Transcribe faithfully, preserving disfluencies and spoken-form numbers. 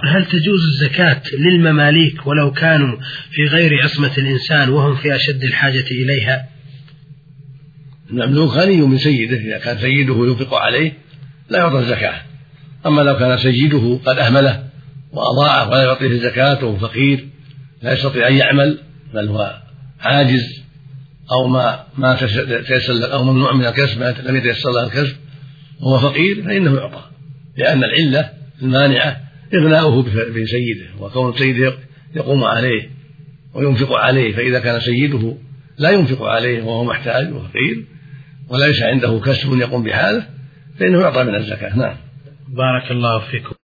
هل تجوز الزكاة للمماليك ولو كانوا في غير عصمة الإنسان وهم في أشد الحاجة إليها؟ المملوك غني من سيده، إذا كان سيده ينفق عليه لا يعطى الزكاة. أما لو كان سيده قد أهمله وأضاعه ولا يعطيه الزكاة وهو فقير لا يستطيع أن يعمل بل هو عاجز أو ما ما تيسر أو ممنوع من الكسب لم يتيسر له الكسب وهو فقير فإنه يعطى، لأن العلة المانعة إغناؤه بسيده وكون سيده يقوم عليه وينفق عليه. فإذا كان سيده لا ينفق عليه وهو محتاج وفقير وليس عنده كسب يقوم بحاله فإنه يعطى من الزكاة. نعم. بارك الله فيكم.